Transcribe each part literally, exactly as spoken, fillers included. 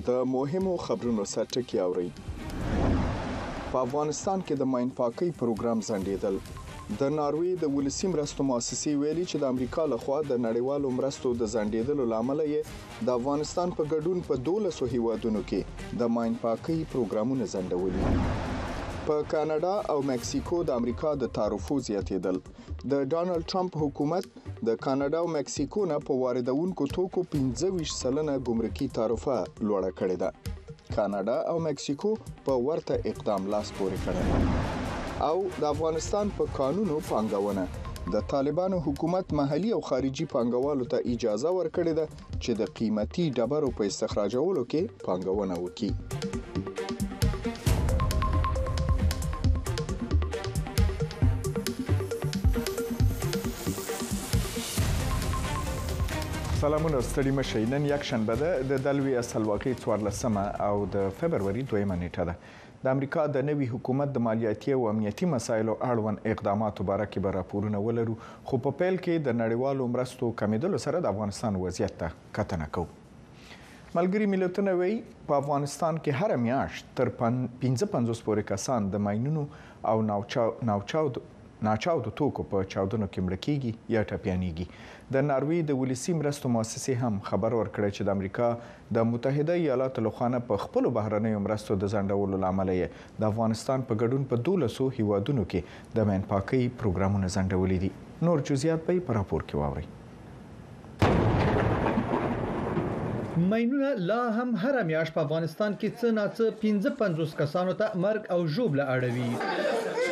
د مهمو خبرونو سرټکی اوري. په افغانستان کې د ماین پاکۍ پروګرام ځنډیدل. د ناروې د ولسی مرستو مؤسسې ویلي چې د امریکا لخوا د نړیوالو مرستو د ځنډیدلو لامل یې د افغانستان په ګډون په دولسو هیوادونو کې د ماین پاکۍ پروګرامونه ځنډولي. په کاناډا او مکسیکو د امریکا د تعرفو زیاتېدل. د ډانلډ ټرمپ حکومت د کاناډا او مکسیکو نه په واردونکو توکو پنځه ویشت سلنه ګمرکي تعرفه لوړه کړې ده. کاناډا او مکسیکو په ورته اقدام لاس پورې کړی او د افغانستان په قانونو پانګونه د طالبانو حکومت محلي او خارجي پانګوالو ته اجازه ورکړې ده چې د قیمتي ډبرو په استخراجولو کې پانګونه وکړي. سلامونه ستړي مشئ. نن یک شنبه ده د دلوي اصلواقي څوارلسمه او د فبروري دویمه نیټه ده. د امریکا د نوي حکومت د مالیاتي او امنیتي مسایلو اړوند اقداماتو باره کې به راپورونه ولرو، خو په پیل کې د نړیوالو مرستو کمیدلو سره د افغانستان وضعیت ته کتنه کوو. ملګري ملتونه وایي په افغانستان کې هر میاشت تر پنځه پنځوس پورې کسان د ماینونو او ناوچاودو ناچاودو توکو په چاودنو کې مړه کیږي یا ټپیانېږي. د ناروې د ولسی مرستو مؤسسې هم خبر ورکړی چې د امریکا د متحده ایالاتو لخوا په خپلو بهرنیو مرستو د ځنډولو له امله یې د افغانستان په ګډون په دولسو هیوادونو کې د ماین پاکۍ پروګرامونه ځنډولي دي. نور جزئیات به په راپور کې واورئ. ماینونه لا هم هر میاشت په افغانستان کې څه ناڅه پنځه پنځوس کسانو ته مرګ او ژوبله اړوي.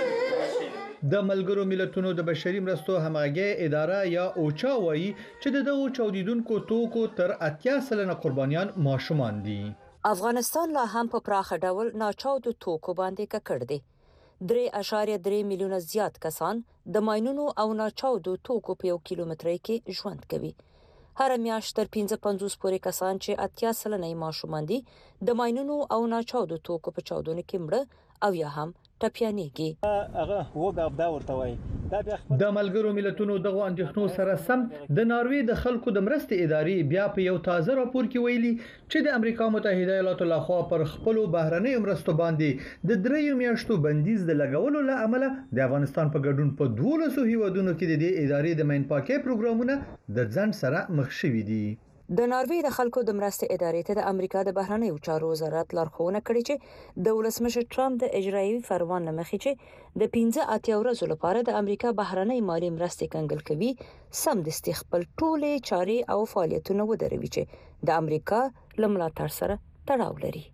د ملګرو ملتونو د بشري مرستو همغږي اداره یا اوچا وایي چې د دغو چاودیدونکو توکو تر اتیا سلنه قربانیان ماشومان دي. افغانستان لا هم په پراخ ډول ناچاودو توکو باندې ککړ دی. درې اعشاریه درې میلیونه زیات کسان د ماینونو او ناچاودو توکو په یو کیلومترۍ کې ژوند کوي. هر میاشت تر پنځه پنځوس پورې کسان چې اتیا سلنه ماشومان دي د ماینونو او ناچاودو توکو په چاودنو کې مړه او یا هم ټپیانېږي. هغه وګابدا ورته وایي. د ملګرو ملتونو دغه اندېښنو سره سم د ناروې د خلکو د مرستې ادارې بیا په یو تازه راپور کې ویلي چې د امریکا متحده ایالاتو لخوا پر خپل بهرنۍ مرستو باندې د دریو میاشتو بندیز د لګولو له امله د افغانستان په ګډون په دولسو هیوادونو کې د دې ادارې د ماین پاکۍ پروګرامونه د ځنډ سره مخ شوي دي. د ناروې د خلکو د مرستې ادارې ته د امریکا د بهرنیو چارو وزارت لارښوونه کړې چې د ولسمشر ټرمپ د اجرایوي فرمان نه مخکې چې د پنځه اتیا ورځو لپاره د امریکا بهرنۍ مالی مرستې کنګل کوي، سمدستي خپل ټولې چارې او فعالیتونه ودروي چې د امریکا له ملاتړ سره تړاو لري.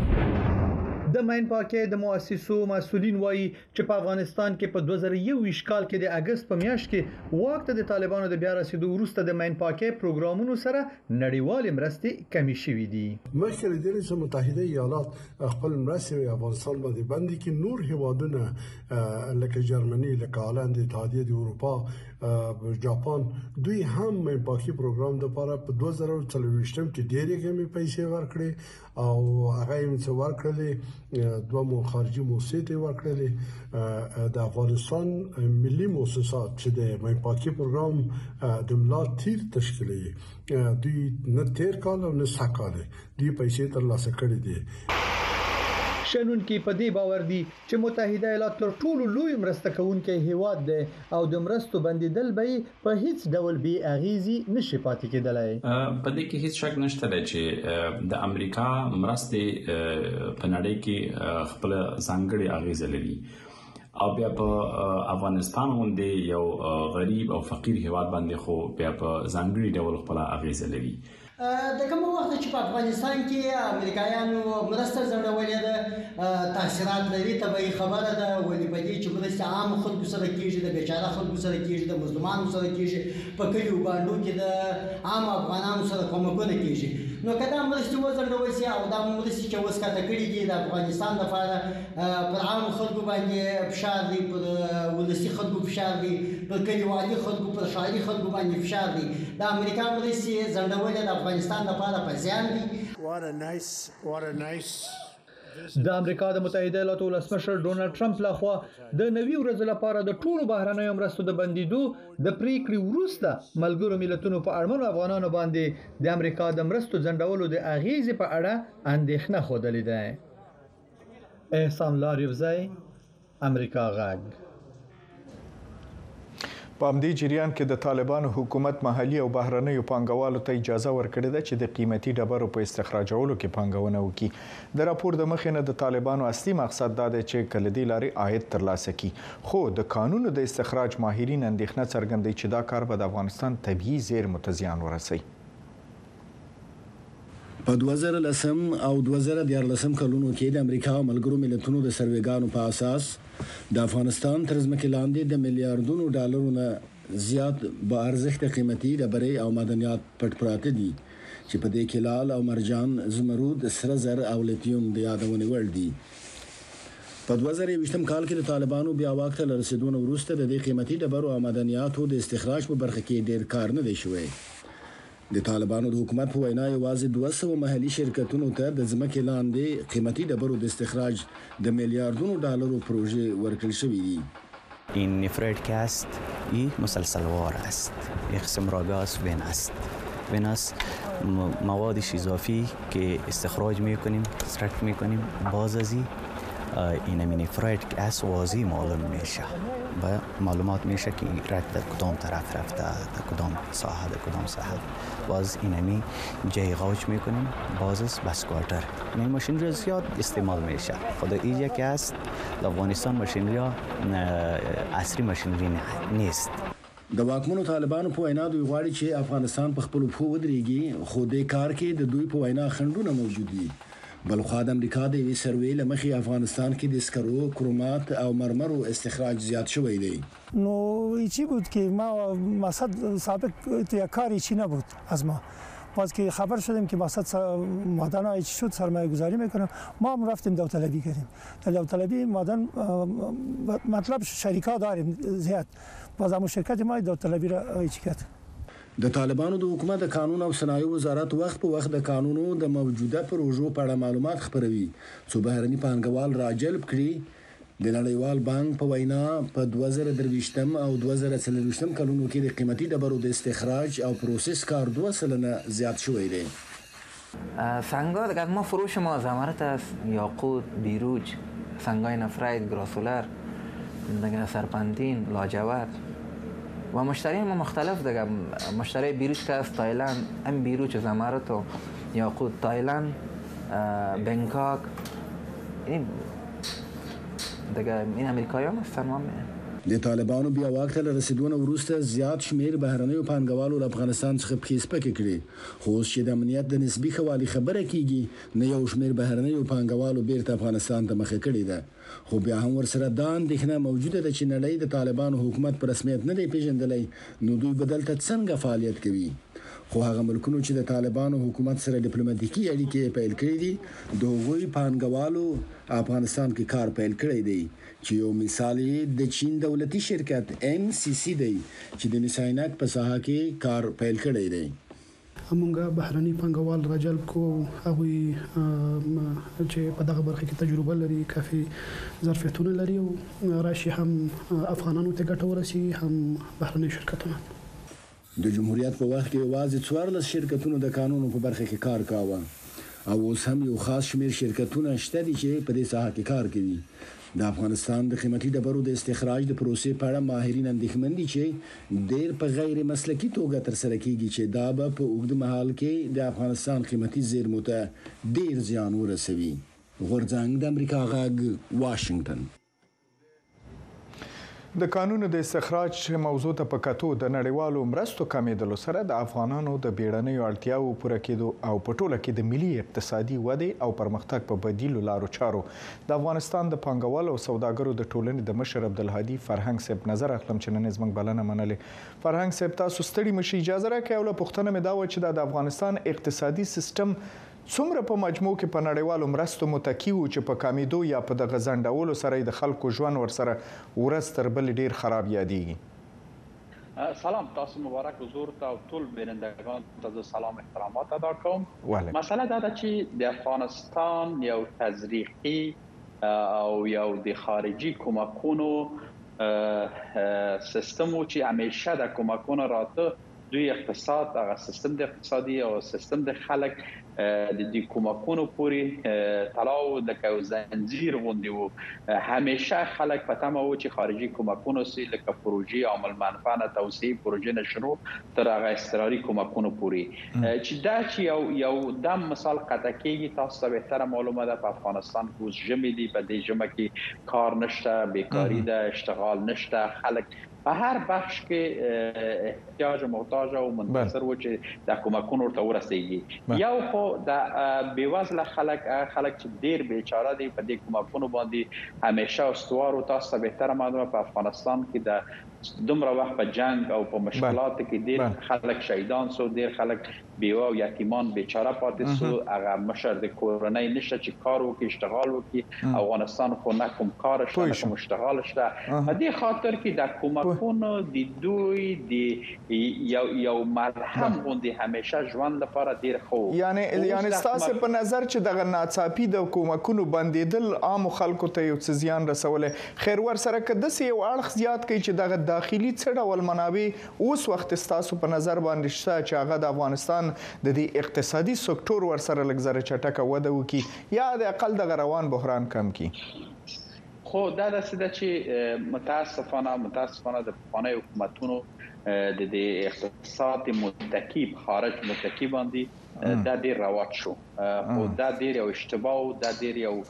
د ماین پاکۍ د مؤسسو مسؤلین وایي چې په افغانستان کې په دوه زره یوویشت کال کې د اگست په میاشت کې واک ته د طالبانو د بیا رسیدو وروسته د ماین پاکۍ پروګرامونو سره نړیوال مرستې کمی شوې دي. مخکې د دې متحده ایالات خپل مرستې افغانستان باندې باندې کې نور هیوادونه لکه جرمني، لکه هالند، اتحادیه د اروپا، جاپان دوی هم ماین پاکۍ پروګرام لپاره په دوه زره څلورویشت کې ډېرې کمې پیسې ورکړې او هغه یې څو ورکړلې. دوه مو خارجي موسسې ورکړلې. د افغانستان ملي موسسات چې د ماین پاکۍ پروګرام د ملا تیر تشکیلوي دوی نه تیر کال او نه سکاله دوی پیسې ترلاسه کړې دي. شنون کې په دې باور دي چې متحده ایالات تر ټولو لوی مرسته کوونکی هیواد دی او د مرستو بندیدل به په هیڅ ډول بي اغیزي نشي پاتې کېدلای. په دې کې هیڅ شک نشته چې د امریکا مرستې په نړۍ کې خپل ځانګړي اغیزه لري او بیا په افغانستان باندې یو غریب او فقیر هیواد باندې خو بیا په ځانګړي ډول خپل اغیزه لري. د کوم وخت چې په افغانستان کې امریکایانو مرسته ځړولې ده تاثیرات لري طبيعي خبره ده ولې په دې چې مرسته عام خلکو سره کېږي د بیچاره خلکو سره کېږي د مظلومانو سره کېږي په کلیو باندې کې د عام افغانانو سره کومکونه کېږي. نو کدا مرستې وځړول شي او دا مرستې چې وسکاته کړي دي د افغانستان لپاره پر عام خلکو باندې فشار دی، پر ولسی خلکو فشار دی، پر کلیوالي خلکو پر شاعري خلکو باندې فشار دی. د امریکا مرستې ځړول د افغانستان لپاره په ځان دي. What a nice what a nice د امریکا د متحده ایالاتو ولسمشر ډونالد ټرمپ لخوا د نوي ورځ لپاره د ټولو بهرنیو مرستو د بندیدو د پریکړې وروسته ملګرو ملتونو په اړمنو افغانانو باندې د امریکا د مرستو ځنډولو د اغیزې په اړه اندېښنه خوده لیده. احسان لاریوزی، امریکا غږ. په همدې جریان کې د طالبانو حکومت محلي او بهرنیو پانګوالو ته اجازه ورکړې ده چې د قیمتي ډبرو په استخراجولو کې پانګونه وکړي. د راپور د مخې نه د طالبانو اصلي مقصد دا دی چې کله دې لارې عاید ترلاسه کړي، خو د قانونو د استخراج ماهرین اندېښنه څرګندوي چې دا کار به د افغانستان طبیعي زیرمو ته زیان ورسوي. په دوه زره لسم او دوه زره دیارلسم کلونو کې د امریکا او ملګرو ملتونو د سروېګانو په اساس د افغانستان تر ځمکې لاندې د میلیارډونو ډالرو نه زیات با ارزښت قیمتي ډبرې او معدنیات پټ پراته دي چې په دې کې لال او مرجان، زمرود، سره زر او لیتیوم د یادونې وړ دي. په دوه زره یوویشتم کال کې د طالبانو بیا واک ته رسیدونه وروسته د دې قیمتي ډبرو او معدنیاتو د استخراج په برخه کې ډېر کار نه دی شوی. د طالبانو د حکومت په وینا یوازې دوه سوه محلي شرکتونو ته د ځمکې لاندې قیمتي ډبرو د استخراج د میلیارډونو ډالرو پروژې ورکړل شوې دي. این نفرت این مسلسلوار است. یک قسم راگاز وین است. وین است موادش اضافی که استخراج میکنیم، استخراج میکنیم، باز ازی این همین نفرت گاز واضح معلوم میشه و معلومات میشه که رد در کدام طرف رفته، در کدام ساحه، در کدام ساحه. باز این همین جای غوچ میکنیم، باز از بسکواتر. این ماشینری زیاد استعمال میشه. خود این یکی است. افغانستان ماشینری عصری ماشینری نیست. د واکمنو طالبانو په وینا دوی غواړي چې افغانستان په خپل پښو ودرېږي، خو د کار کې د دوی په وینا خنډونه موجود دي. بلخوا د امریکا د یوې سروې له مخې افغانستان کې د سکرو، کرومات او مرمرو استخراج زیات شوی دی. نو چی بود که ما مقصد سابق کاری چی نبود از ما. باز که خبر شدیم که مقصد معدن های چی شد سرمایه گذاری میکنم، ما هم رفتیم داوطلبی کردیم. داوطلبی معدن مطلب شریکا داریم زیاد. باز همون شرکت ما داوطلبی را چی کرد. د طالبانو د حکومت د قانون او صنایع وزارت وخت په وخت د قانونو د موجوده پروژو په اړه معلومات خپروي څو بهرني پانګوال راجلب کړي. د نړیوال بانک په وینا په دوه زره درویشتم او دوه زره څلرویشتم کلونو کې د قیمتي ډبرو د استخراج او پروسس کار دوه سلنه زیات شوی دی. سنگ‌ها دیگه ما فروش ما زمرد است، یاقوت، بیروج، سنگ‌های نفرید، گراسولر، دیگه سرپنتین، لاجورد و مشتری ما مختلف دیگه. مشتری بیروج که از تایلند، ام بیروج زمرد و یاقوت تایلند، بنکاک، این دیگه این امریکایان هستن. ما د طالبانو بیا واک ته رسیدونه وروسته زیات شمیر بهرنیو پانګوالو له افغانستان څخه پښې سپکې کړې، خو اوس چې د امنیت د نسبي ښه والي خبره کیږي نه یو شمیر بهرنیو پانګوالو بیرته افغانستان ته مخه کړې ده. خو بیا هم ورسره دا اندېښنه موجوده ده چې نړۍ د طالبانو حکومت په رسمیت نه دی پیژندلی، نو دوی به دلته څنګه فعالیت کوي. خو هغه ملکونو چې د طالبانو حکومت سره ډیپلوماټیکي اړیکې پیل کړې دي د هغوی پانګوالو افغانستان کې کار پیل کړی دی، چې یو مثال د چین دولتي شرکت ام سی سی دی چې د نساینک په ساحه کې کار پیل کړی دی. همونګه بهرني پانګوال راجلب کو، هغوی چې په دغه برخه کې تجربه لري، کافي ظرفیتونه لري او راشي هم افغانانو ته ګټه ورسي، هم بهرني شرکتونه. د جمهوریت په وخت کې یوازې څوارلس شرکتونو د قانونو په برخه کې کار کاوه او اوس هم یو خاص شمیر شرکتونه شته دي چې په دې ساحه کې کار کوي. د افغانستان د قیمتي ډبرو د استخراج د پروسې په اړه ماهرین اندېښمن دي چې ډېر په غیر مسلکي توګه ترسره کیږي چې دا به په اوږده مهال کې د افغانستان قیمتي زیرمو ته ډېر زیان ورسوي. غورځنګ د امریکا غږ، واشنگټن. د قانونو د استخراج موضوع ته په کتو د نړیوالو مرستو کمیدلو سره د افغانانو د بیړنیو اړتیاو پوره کېدو او په ټوله کې د ملي اقتصادي ودې او پرمختګ په بدیلو لارو چارو د افغانستان د پانګوالو او سوداګرو د ټولنې د مشر عبدالهادي فرهنګ صاحب نظر اخلم چې نن زموږ بلنه منلې. فرهنګ صاحب تاسو ستړي مشي، اجازه راکړئ او له پوښتنه مې دا و چې د افغانستان اقتصادي سیستم څومره په مجموع کې په نړیوالو مرستو متکی و چې په کامیدو یا په دغه ځنډولو سره د خلکو ژوند ورسره ورځ تر بلې ډیر خراب یادېږي. سلام، تاسو مبارک حضور ته او ټول بینندگان ته سلام احترامات ادا کوم. مسئله دا ده چې د افغانستان یو تزریقي او یو د خارجي کومکونو سیستم چې همیشه د کومکونو راته دوی اقتصاد هغه سیستم د اقتصادي او سیستم د خلک د دې کومکونو پوری تلاو د کو زنجیر غوندي وو. همیشه خلک په تمه و چې خارجي کومکونو سي لکه پروژې عمل منفعه توسعه پروژې نشرو تر هغه استراري کومکونو پوری چې دا چې یو یو دم مثال قطعي تاسو ته به تر معلومه ده په افغانستان کې اوس جمع دي، په دې جمع کې کار نشته، بیکاری ده، اشتغال نشته، خلک په هر بخش کې احتیاج محتاج او منتظر و چې د کومکونو ورته ورسیږي. یو خو د بیوزله خلک خلک چې ډیر بیچاره دي په دې کومکونو باندې همیشه استوار او تاسو به تر معلومه په افغانستان کې د دومره وخت په جنگ او په مشکلات کې ډیر خلک شهیدان سو، ډیر خلک بیوه او یتیمان بیچاره پاتې سو. هغه مشر د کورنۍ نشه چې کار وکړي، اشتغال وکړي. افغانستان خو نه کوم کار شته نه کوم اشتغال شته. په دې خاطر کې د کومکونو د دوی د یو یو مرهم غوندي همیشه ژوند لپاره ډیر خو یعنی یعنی تاسو په نظر چې دغه ناڅاپي د کومکونو بندیدل عام خلکو ته یو څه زیان رسولې، خیر ور سره کده سي یو اړخ زیات کوي چې دغه داخلي څه ډول منابع اوس وخت تاسو په نظر باندې شته چې هغه د افغانستان د دې اقتصادي سکتور ور سره لګزره چټکه وده وکي یا د اقل د روان بحران کم کی؟ خو دا د سده چې متاسفانه متاسفانه د پخواني حکومتونو د دې اقتصاد متکی خارج متکی باندې دا ډیر رواج شو. خو دا ډیر یو اشتباه، دا ډیر یو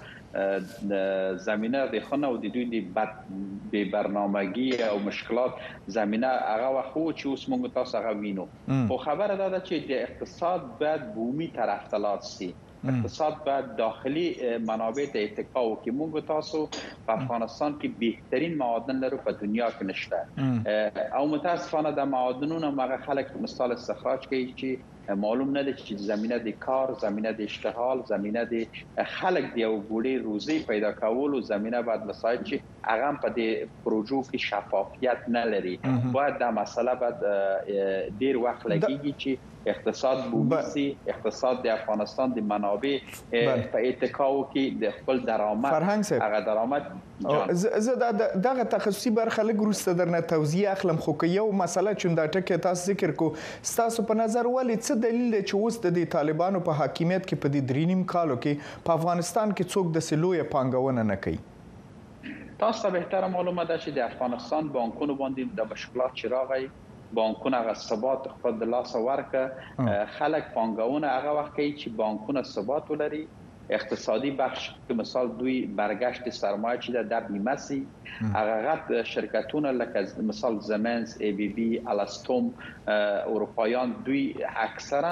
زمینه د خنه او د دوی د بد به برنامه‌ګي او مشکلات زمینه هغه وخت چې اوس موږ تاسو هغه وینو. خو خبره دا ده چې د اقتصاد باید بومي طرف ته لاړ شي. اقتصاد باید داخلي منابع ته اتکا وکړي. موږ تاسو په افغانستان کې بهترین معادن لرو په دنیا کې نشته او متاسفانه د معادنونو هغه خلک مثال استخراج کوي چې معلوم نه ده چې زمینه د کار، زمینه د اشتغال، زمینه د خلک د یو ګوړې روزي پیدا کولو زمینه باید مساعد شي. هغه په دې پروژو کې شفافیت نه لري. باید دا مسله باید ډیر وخت لګیږي چې اقتصاد بومي سي، اقتصاد د افغانستان د منابع په اتکاو کې د خپل درآمد هغه درآمد زه دغه تخصصي برخه لګروسته درنه توضیح اخلم. خو که یو مسله چې دا ټکي تاسو ذکر کو تاسو په نظر ولې څه دلیل دی چې اوس د طالبانو په حاکمیت کې په دې درې نیم کالو کې په افغانستان کې څوک د سلوې پانګونه نه کوي؟ تاسو ته بهتره معلومه ده چې د افغانستان بانکونو باندې د مشکلات چې راغی، بانکونه هغه ثبات خپل د لاس ورکه، خلک پانګونه هغه وخت کوي چې بانکونه ثبات ولري. اقتصادي بخش که مثال دوی برگشت سرمایه چیده در بیمه سی هغه غټ شرکتونه لکه مثال زمنس، ای بی بی، الاستوم، اروپایان دوی اکثرا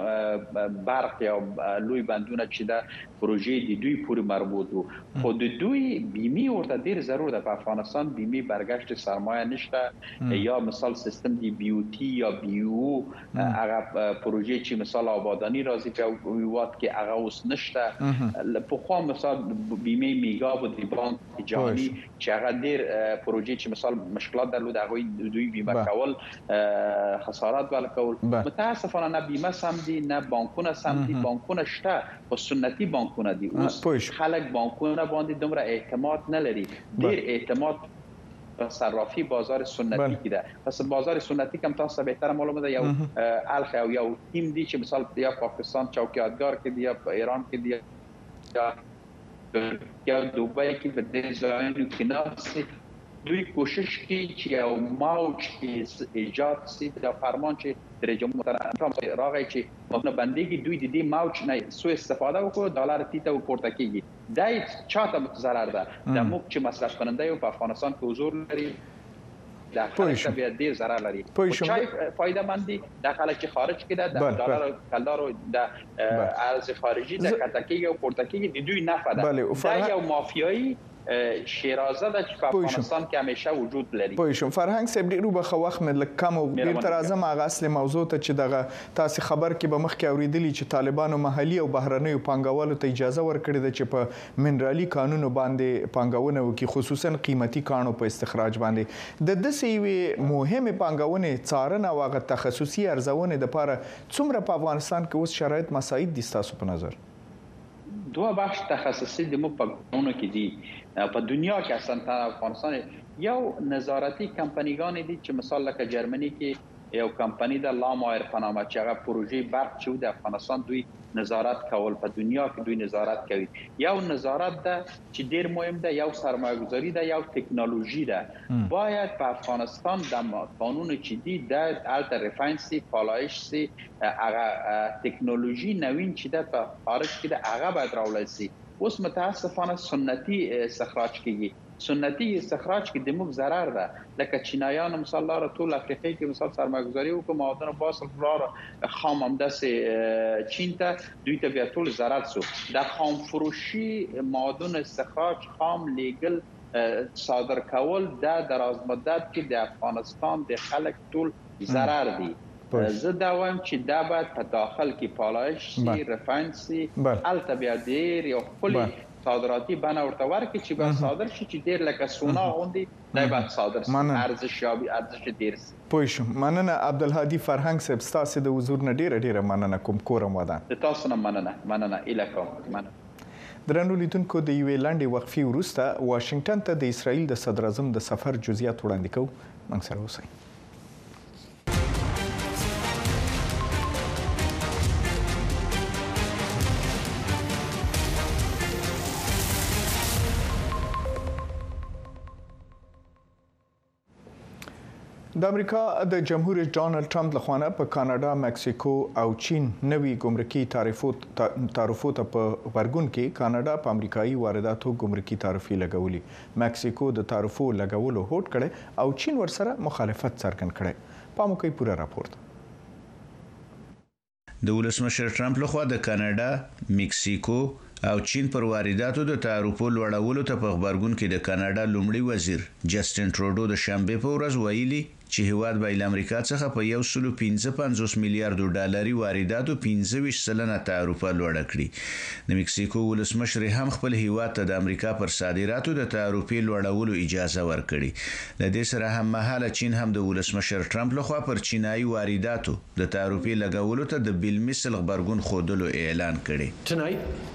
برق یا لوی بندونه چیده پروژې د دوی پورې مربوط وو. خو د دوی بیمه ورته ډیر ضرور ده. په افغانستان بیمه برگشت سرمایه نشته یا مثال سیستم دی بیوتی یا بیو هغه پروژې چې مثال آبادانی راځي په ویوات کې هغه اوس نشته. په خو مثال بیمه میگا و دی بانک جهانی چې هغه ډیر پروژې چې مثال مشکلات درلود هغه دوی بیمه کول خسارات ول کول. متاسفانه نه بیمه سم دي نه بانکونه سم دي. بانکونه شته خو سنتي بانکونه دي. اوس خلک بانکونه باندې دومره اعتماد نه لري. ډیر اعتماد په صرافي بازار سنتي کې ده. پس بازار سنتي کوم تاسو به تر معلومه ده یو الخ او یو تیم دي چې مثال یا پاکستان چوکیدګار کې دي یا ایران کې دي یا دوبای کې په دې ځایونو کې ناسي. دوی کوشش کوي چې یو موج کې ایجاد شي د فرمان چې د جمهوریت محترم راغی چې مبنا بندګي دوی د دې موج نه سو استفاده وکړو، ډالر تیته ورته کیږي. دای چاته ضرر ده. د موږ چې مصرف کننده یو په افغانستان کې حضور لري د خلک بیا ډیر ضرر لري. چای فایده مندي د خلک چې خارج کړه د ډالر کلدارو د ارز خارجي د کټکیږي او پورتکیږي د دوی نه فاده. دا یو مافیایی شیرازه ده چې په افغانستان کې همیشه وجود لري. پوه شوم. فرهنګ صاحب ډېر وبخښه وخت مې لږ کم و. بیرته راځم هغه اصلي موضوع ته چې دغه تاسې خبر کې به مخکې اورېدلي چې طالبانو محلي او بهرنیو پانګوالو ته اجازه ورکړې ده چې په منرالي کانونو باندې پانګونه وکړي، خصوصا قیمتي کاڼو په استخراج باندې. د داسې یوې مهمې پانګونې څارنه او هغه تخصصي ارزونې دپاره څومره په افغانستان کې اوس شرایط مساعد دي ستاسو په نظر؟ دوه بخش تخصصي د مو په کانونو کې دي. په دنیا کې اصلا افغانستان یو نظارتي کمپنیګان دي چې مثال لکه جرمني کې یو کمپنی د لامایر په نامه چې هغه پروژې برق چې د افغانستان دوی نظارت کول، په دنیا کې دوی نظارت کوي. یو نظارت ده چې ډیر مهم ده، یو سرمایه‌گذاری ده، یو ټکنالوژي ده. باید په افغانستان د قانون چې دی د الټر ریفاینسي پالایش سي هغه ټکنالوژي نوین چې ده په خارج کې ده هغه باید راوړل شي. اوس متاسفانه سنتي استخراج کیږي. سنتي استخراج کې د موږ ضرر ده. لکه چینایان مثال لاره ټول افریقای کې مثال سرمایه‌گذاری وکړو، معادن باسل لاره خام همداسې چین ته دوی ته بیا ټول ضرر شو. د خام فروشي معادن استخراج خام لیګل صادر کول د دراز مدت کې د افغانستان د خلک ټول ضرر دي. زه دا وایم چې دا باید په داخل کې پالایش سي، ریفاین سي، الته بیا ډیر یو خپل صادراتی بنا ورته ورکړي چې به صادر شي چې ډیر لکه سونا غوندي دا باید صادر شي، ارزش یابي ارزش ډیر شي. پوه شوم. مننه عبدالهادي فرهنګ صاحب، ستاسو د حضور نه ډیره ډیره مننه کوم. کورم ودان. د تاسو نه مننه مننه اله کوم. مننه. درنو لیدونکو، د یوې لنډې وقفې وروسته واشنگټن ته د اسرائیل د صدر اعظم د سفر جزئیات وړاندې کوو. موږ سره اوسئ. د امریکا د جمهور رئیس ډانلډ ټرمپ لخوا په کاناډا، مکسیکو او چین نوي ګمرکي تعرفو تعرفو ته په غبرګون کې کاناډا په امریکایي وارداتو ګمرکي تعرفې لګولي، مکسیکو د تعرفو لګولو هوډ کړي او چین ورسره مخالفت څرګند کړي. پام وکړئ پوره راپور. د ولسمشر ټرمپ لخوا د کاناډا، مکسیکو او چین پر وارداتو د تعرفو لوړولو ته په غبرګون کې د کاناډا لومړي وزیر جسټین ټروډو د شنبه په ورځ ویلي چې هیواد به له امریکا څخه په یو سل پنځه پنځوس میلیارډ ډالري وارداتو پنځه ویشت سلنه تعرفه لوړه کړي. د مکسیکو ولسمشر هم خپل هیواد ته د امریکا پر صادراتو د تعرفې لوړولو اجازه ورکړي. د دې سره هم مهاله چین هم د ولسمشر ټرمپ لخوا پر چینایي وارداتو د تعرفې لګولو ته د بالمثل غبرګون ښودلو اعلان کړي.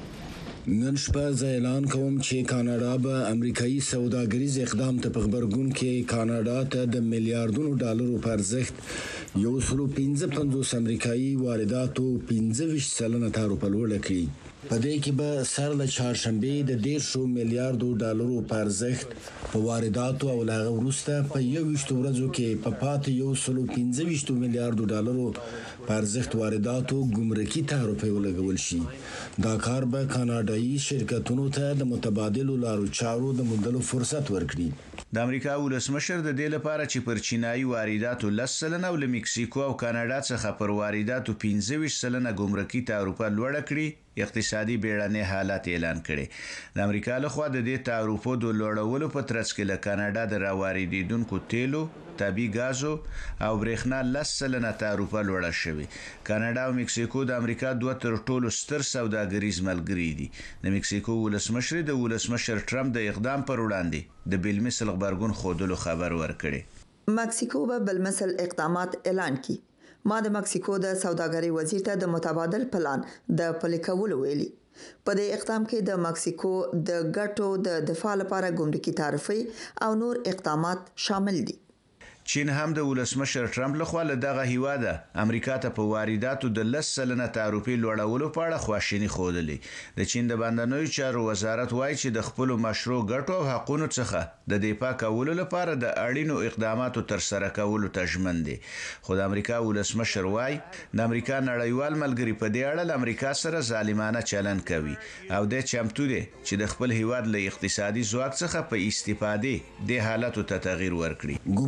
نن شپه زه اعلان کوم چې کاناډا به امریکایي سوداګریز اقدام ته په غبرګون کې کاناډا ته د میلیارډونو ډالرو په ارزښت یو سل پنځه پنځوس امریکایي وارداتو پنځه ویشت سلنه تعرفه لوړه کړي. په دې کې به سر له چهارشنبې د دیرشو میلیارډو ډالرو په ارزښت په وارداتو او له هغه وروسته په یوویشتو ورځو کې په پاتې یو سل پنځه ویشتو میلیارډو ډالرو په ارزښت وارداتو ګمرکي تعرفې ولګول شي. دا کار به کاناډایي شرکتونو ته د متبادلو لارو چارو د موندلو فرصت ورکړي. د امریکا ولسمشر د دې لپاره چې پر چینایي وارداتو لس سلنه او له مکسیکو او کاناډا څخه پر وارداتو پنځه ویشت سلنه ګمرکي تعرفه لوړه کړي اقتصادي بیړنی حالت اعلان کړي. د امریکا لخوا د دې تعرفو د لوړولو په ترڅ کې له کاناډا د راواردیدونکو تیلو، طبي غازو او برېښنا لس سلنه تعرفه لوړه شوې. کاناډا او مکسیکو د امریکا دوه تر ټولو ستر سوداګریز ملګري دي. د مکسیکو ولسمشر د ولسمشر ټرمپ د اقدام پر وړاندې د بالمثل غبرګون ښودلو خبر ورکړي. مکسیکو به بالمثل اقدامات اعلان کړي. ما د مکسیکو د سوداګرۍ وزیر ته د متبادل پلان د پلي کولو ویلي. په دې اقدام کې د مکسیکو د ګټو د دفاع لپاره ګمرکي تعرفې او نور اقدامات شامل دي. چین هم د ولسمشر ټرمپ لخوا له دغه هیواده امریکا ته په وارداتو د لس سلنه تعرفې لوړولو په اړه خواشیني ښودلې. د چین د بهرنیو چارو وزارت وایي چې د خپلو مشروع ګټو او حقونو څخه د دفاع کولو لپاره د اړینو اقداماتو ترسره کولو ته ژمن دي. خو د امریکا ولسمشر وایي د امریکا نړیوال ملګري په دې اړه له امریکا سره ظالمانه چلند کوي او د چمتو دي چې د خپل هیواد له اقتصادي ځواک څخه په استفادې د حالاتو ته تغییر ورکړي. ګمرکي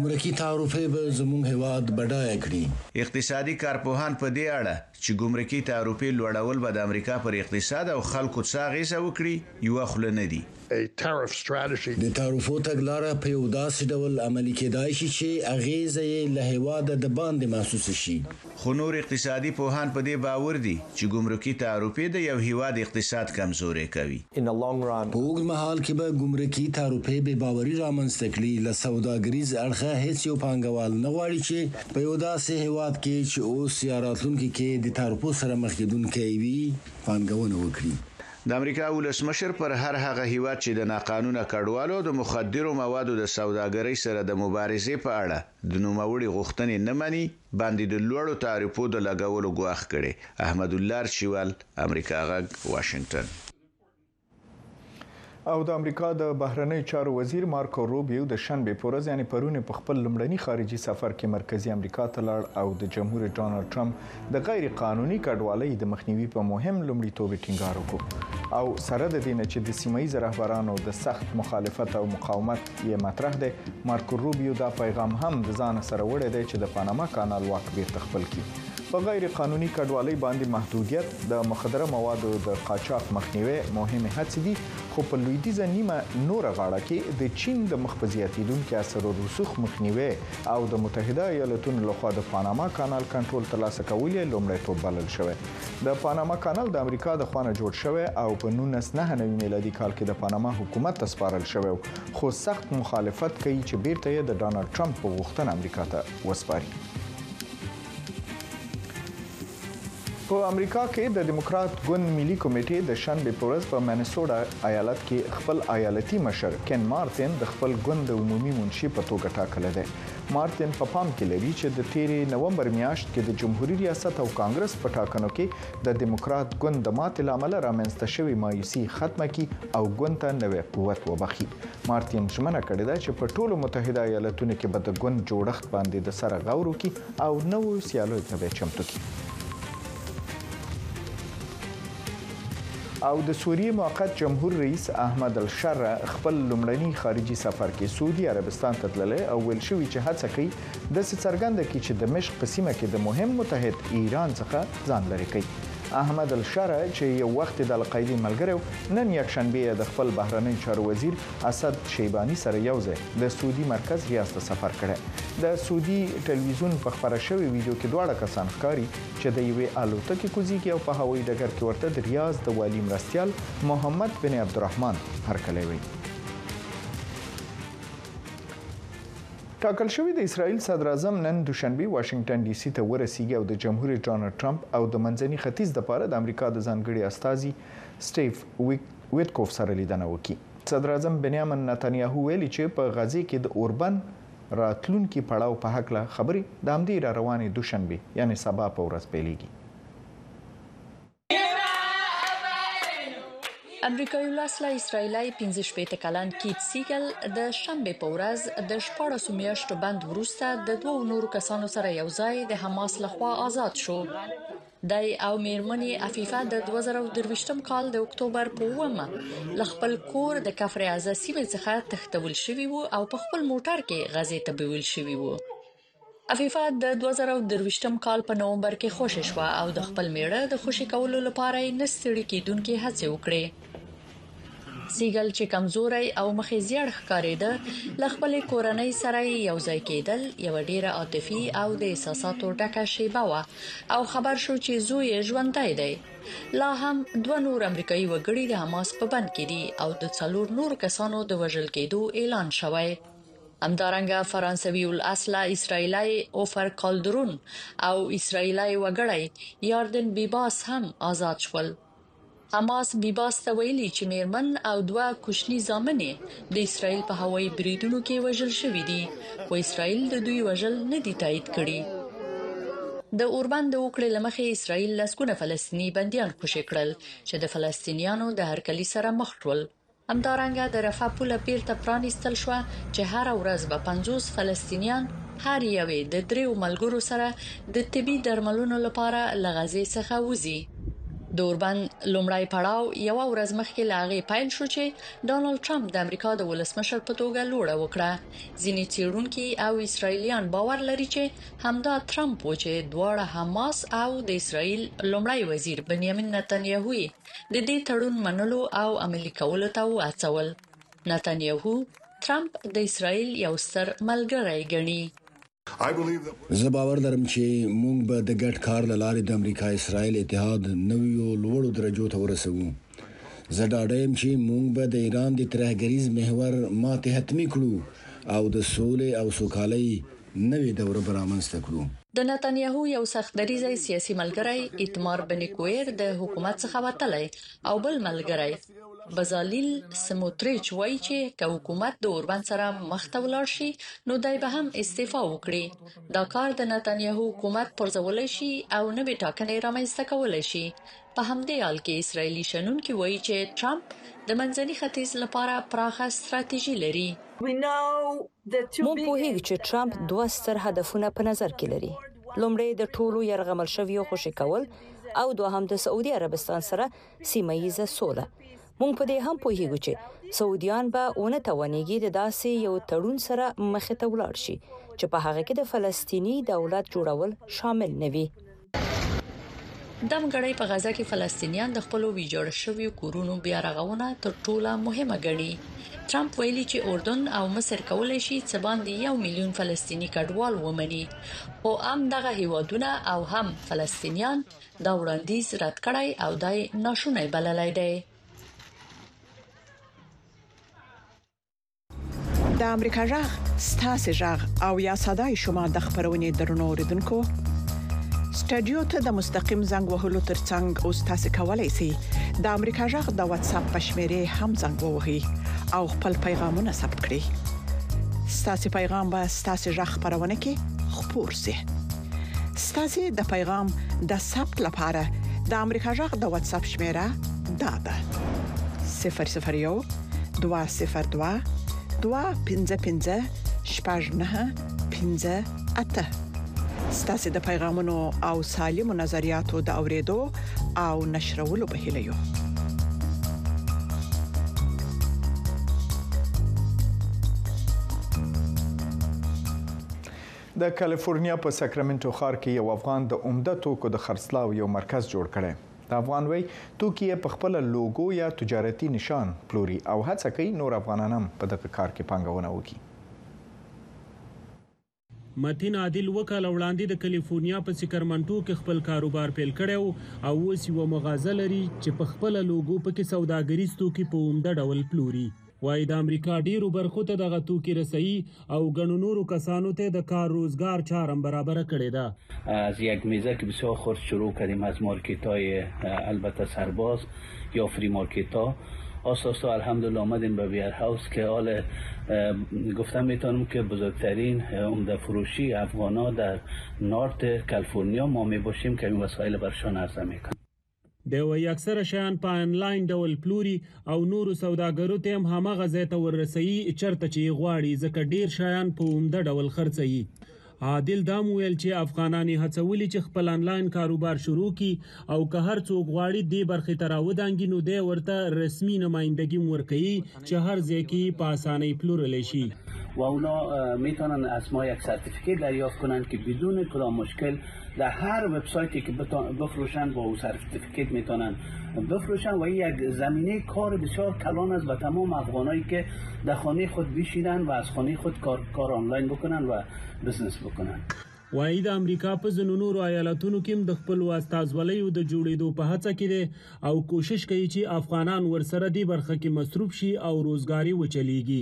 تعرفې به زموږ هیواد بډایه کړي. اقتصادي کارپوهان په دې اړه چې ګمرکي تعرفې لوړول به د امریکا پر اقتصاد او خلکو څه اغیزه وکړي یو خل نه دي. د تعرفو تګلاره په یو داسې ډول عملي کېدای شي چې اغیزه یې له هیواده د باندې محسوس شي. خو نور اقتصادي پوهان په دې باور دي چې ګمرکي تعرفې د یو هیواد اقتصاد کمزوري کوي. په اوږد مهال کې به ګمرکي تعرفې بې باوري رامنځته کړي. له سوداګریز اړخه هیڅ یو پانګوال نه غواړي چې په یو داسې هیواد کې چې اوس یا راتلونکي کې د تعرفو سره مخ کېدونکی وي پانګونه وکړي. د امریکا ولسمشر پر هر هغه هیواد چې د ناقانونه کډوالو د مخدرو موادو د سوداګرۍ سره د مبارزې په اړه د نوموړي غوښتنې نه مني باندې د لوړو تعرفو د لګولو ګواښ کړي. احمد الله رشوال، امریکا غږ، واشنگټن. او د امریکا د بهرنی چارو وزیر مارکو روبیو د شنبه په ورځ یعنی پرون په خپل لمړني خارجي سفر کې مرکزی امریکا ته لاړ او د جمهور ډانلډ ټرمپ د غیر قانوني کډوالۍ د مخنیوي په مهم لومړیتوب ټینګار وکړ او سره د دې نه چې د سیمه ییز رهبرانو د سخت مخالفت او مقاومت یې مطرح دی. مارکو روبیو دا پیغام هم د ځان سره وړی دی چې د پاناما کانال واک بیرته خپل کړي. په غیر قانوني کډوالۍ باندې محدودیت د مخدره موادو د قاچاق مخنیوي مهمه هڅې دي، خو په لویدیځه نیمه نور غاړه کې د چین د مخ په زیاتیدونکو اثر رسوخ مخنیوي او د متحده ایالاتونو لخوا د پاناما کانال کنټرول ترلاسه کول یې لومړیتوب بلل شوی. د پاناما کانال د امریکا د خوانه جوړ شوی او په نولس نهه نوي میلادي کال کې د پاناما حکومت ته سپارل شوی، خو سخت مخالفت کوي چې بیرته یې د ډانلډ ټرمپ په غوښتنه امریکا ته وسپاري. په امریکا کې د دیموکرات ګوند ملي کمیټې د شنبه په ورځ په مینیسوټا ایالت کې خپل ایالتي مشر کین مارتن د خپل ګوند د عمومي منشي په توګه ټاکلی دی. مارتن په پام کې لري چې د تیرې نومبر میاشت کې د جمهوریت ریاست او کانګرس په ټاکنو کې د دیموکرات ګوند د ماتې لامل رامنځته شوی مایوسي ختمه کړي او ګوند ته نوې قوت وبخښي. مارتن ژمنه کړې ده چې په ټولو متحده ایالتونو کې به د ګوند جوړښت باندې د سره غور وکړي او نوو سیالیو ته به چمتو کړي. او د سوریې موقت جمهور رئیس احمد الشرع خپل لومړني خارجي سفر کې سعودي عربستان ته تللی او ویل شوی چې هڅه کوي د څرګنده کې چې د مشق په سیمه کې د مهم متحد ایران څخه ځان لري کوي. احمد الشرع چې یو وخت د القاعده ملګری نن یک شنبه د خپل بهرنی چارو وزیر اسد شیبانی سره یو ځای د سعودي مرکز ریاض ته سفر کړی. د سعودي ټلویزیون په خبره شوی ویډیو کې دواړه کسان ښکاري چې د یوې الوتکې کوزیږي او په هوایي ډګر کې ورته د ریاض د والی مرستیال محمد بن عبدالرحمن هرکلی وي. ټاکل شوی د اسرائیل صدر اعظم نن دوشنبه واشنگټن ډي سي ته ورسیږي او د جمهور رئیس ډانلډ ټرمپ او د منځني ختیځ لپاره د امریکا د ځانګړي استازي سټیف ویټکوف سره لیدنه وکړي. صدر اعظم بنیامین نتانیاهو ویلي چې په غزه کې د اوربن راتلونکي پړاو په حق له خبرې د همدې را روانې دوشنبه یعنی سبا په ورځ پیلېږي. امریکایي لاسله اسرایلای پنځه شپېته کلن کیت سیګل د شنبه په ورځ د شپاړسو میاشتو بند وروسته د دوو نورو کسانو سره یو ځای د حماس لخوا آزاد شو. دای او میرمنې عفیفه د دوه زره او درویشتم کال د اکتوبر په اوومه له خپل کور د کفر عزه سیمې څخه تښتول شوي وو او په خپل موټر کې غزې ته بیول شوي وو. عفیفه د دوه زره او درویشتم کال په نومبر کې خوشې شوه او د خپل میړه د خوشي کولو لپاره یې نه ستړي کېدونکې هڅې وکړې. سیګل چې کمزوري او مخې زیړ ښکارېده له خپلې کورنۍ سره یو ځای کېدل یو ډیره عاطفي او د احساساتو ډکه شیبه وه او خبر شو چې زوی یې ژوندی دی. لا هم دوه نور امریکایي وګړي د حماس په بند کې دي او د څلور نور کسانو د وژل کېدو اعلان شوی. همدارنګه فرانسوي الاصله اسرایلای اوفر کالدرون او اسرایلای وګړی یاردن بیباس هم آزاد شول. حماس بیباس ته ویلي چې میرمن او دوه کوچني زامنې د اسرایل په هوایي بریدونو کې وژل شوي دي، خو اسرایل د دوی وژل نه دي تایید کړي. د اوربند د وکړې لمخې اسرایل لسګونه فلسطیني بنديان خوشي کړل چې د فلسطینیانو د هرکلي سره مخ شول. همدارنګه د رفح پوله بیرته پرانیستل شو چې هر ورځ به پنځوس فلسطینیان هر یوې د دریو ملګرو سره د طبي درملونو لپاره له غزې څخه وځي. دوربند لومړی پړاو یو ورځ مخکې لاغې پایل شو چې ډانلډ ټرمپ د امریکا د ولسمشر په توګه لوړه وکړه. ځینې څېړونکي او اسرایلیان باور لري چې همدا ټرمپ و چې دواړه حماس او د اسرایل لومړی وزیر بنیامین نتنیاهو د دې تړون منلو او عملي کولو ته وهڅول. نتنیاهو ټرمپ د اسرایل یو ستر ملګری ګڼي. زه باور لرم چې موږ به د ګډ کار له لارې د امریکا اسرائیل اتحاد نویو لوړو درجو ته ورسوو. زه ډاډه یم چې موږ به د ایران د ترهګریز محور ماتې حتمي کړو او د سولې او سوکالۍ نوې دوره به رامنځته کړو. د نتنیاهو یو سخت دریځي سیاسي ملګری ایتمار بن کویر د حکومت څخه وتلی او بل ملګری بزالیل سموتریچ وایي چې که حکومت د اوربند سره مخ ته ولاړ شي نو دای به هم استعفا وکړي. دا کار د نتنیاهو حکومت پرځولای شي او نوې ټاکنې رامنځته کولای شي. په همدې حال کې اسرایلی شنونکي وایي چې ټرمپ د منځني ختیځ لپاره پراخه ستراتیژي لري. مونږ پوهیږو چې ټرمپ دوه ستر هدفونه په نظر کې لري. لومړی د ټولو يرغمل شویو خوشي کول او دوهم د سعودي عربستان سره سیمه ییزه سوله. مونږ په دې هم پوهیږو چې سعودیان به اونه توانېږي د داسې یو تړون سره مخې ته ولاړ شي چې په هغه کې د فلسطینی دولت جوړول شامل نه وي. دمګړی په غزا کې فلسطینیان د خپل ویجاړ شویو کورونو بیا رغونه تر ټولو مهمه ګڼي. ټرمپ ویلي چې اردن او مصر کولای شي چې باندې یو میلیون فلسطینی کډوال ومني. او هم دغه هیوادونه او هم فلسطینیان دا وړاندیز رد کړی او دای ناشونی بللی دی. د امریکا جغ ستاسو جغ او یا صداي شما د خبرونې درنو اوریدونکو سټډیو ته د مستقیم زنګ وهلو ترڅنګ او تاسو کولای شئ د امریکا جغ د واتس اپ په شمیرې هم زنګ ووهئ او خپل پیغامونه ثبت کړئ. ستاسو پیغام به ستاسو جغ خبرونه کې خپور شي. ستاسو د پیغام د ثبت لپاره د امریکا جغ د واتس اپ شمیره دا ده صفر صفر یو دوه صفر دوه دوه پنځه پنځه شپږ نه پنځه اته. ستاسو د پیغامونو او سالمو نظریاتو د اوریدو او نشرولو په هیله یو. د کالیفورنیا په ساکرامنټو ښار کې یو افغان د عمده توکو د خرڅلاو یو مرکز جوړ کړی. د افغان وی توکي په خپل لوګو یا تجارتي نشان پلوري او هڅه کوي نور افغانان هم په دغه کار کې پانګونه وکړي. متین عادل وکاله وړاندې د کالیفورنیا په ساکرامنټو کې خپل کاروبار پیل کړو او اوس یو مغازه لري چې په خپل لوګو په کې سوداګریز توکي په عمده ډول پلوري. وای د امریکا ډیرو برخو ته دغه توکي رسي او ګڼو نورو کسانو ته د کار روزگار چارم برابر کړی ده. از یک میزه که بسیار خرد شروع کردیم از مارکت های البته سرباز یا فری مارکت ها آساسا الحمدلله آمدیم به ویر هاوس که حال گفتم میتونم که بزرگترین عمده فروشی افغانا در نارت کالیفرنیا ما می باشیم که این وسایل برشان عرضه میکنم. د وی اکثره شیان په انلاین ډول پلوري او نورو سوداګرو ته هم هغه ځای ته ورسوي چرته چې غواړي ځکه ډیر شیان په عمده ډول خرڅوي. عادل دا ویل چې افغانان هڅولي چې خپل انلاین کاروبار شروع کړي او که هر څوک غواړي د برخې ته راودانګي نو د ورته رسمي نمائندګي ورکوي چې هر ځای کې په اسانۍ پلورل شي. و اونا میتونن از ما یک سرتیفیکیت دریافت کنند که بدون کدام مشکل در هر وبسایتی که بفروشن با او سرتیفیکیت میتونن بفروشن و این یک زمینه کار بسیار کلان است و تمام افغانایی که در خانه خود بشینن و از خانه خود کار, کار آنلاین بکنن و بزنس بکنن. وای د امریکا په ځینو نورو ایالتونو کې د خپل استازولیو د جوړېدو په هڅه کې دي او کوشش کوي چې افغانان ورسره دی برخه کې مصروف شي او روزګاری وچلیږي.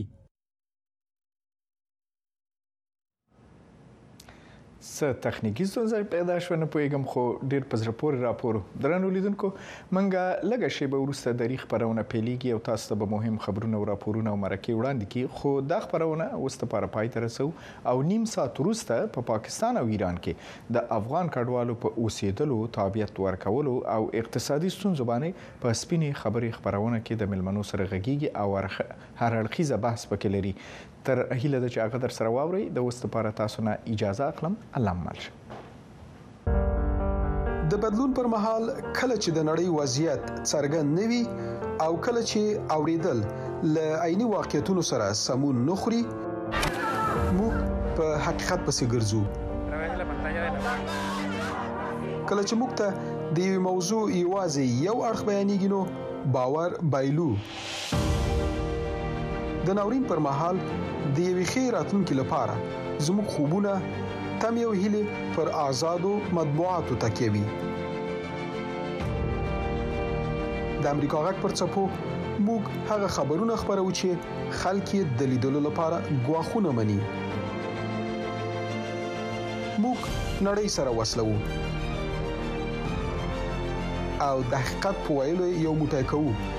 څه تخنیکی ستونزې پیدا شوه نه پوهېږم خو ډېر په زړه پورې راپور درنو لیدونکو موږ لږه شیبه وروسته دری خپرونه پیلېږي او تاسو ته به مهم خبرونه او راپورونه او مرکې وړاندې کړي خو دا خپرونه اوس دپاره پای ته رسوو او نیم ساعت وروسته په پاکستان او ایران کې د افغان کډوالو په اوسېدلو تابعیت ورکولو او اقتصادي ستونزو باندې په سپینې خبرې خپرونه کې د مېلمنو سره غږیږي او هر اړخیزه بحث پکې لري. تر هیله ده چې هغه در سره واورئ. د اوس لپاره تاسو نه اجازه اخلم. الله مل شه. د بدلون پر مهال کله چې د نړۍ وضعیت څرګند نوي او کله چې اوریدل ل عیني واقعیتونو سره سمون نخري موږ په حقیقت پسې ګرځو. کله چې موږ ته د یو موضوع یوازې یو اړخ بیانېږي نو باور بایلو. د ناورین پر مهال د یوې ښې راتلونکي لپاره زموږ خوبونه تم یو هیله پر آزادو مطبوعاتو تکیه وي. د امریکا غږ پر څپو موږ هغه خبرونه خبرو چې خلک یې د لیدلو لپاره غواخونه مني. موږ نړۍ سره وصلو او د حقیقت په ویلو یو موټی کوو.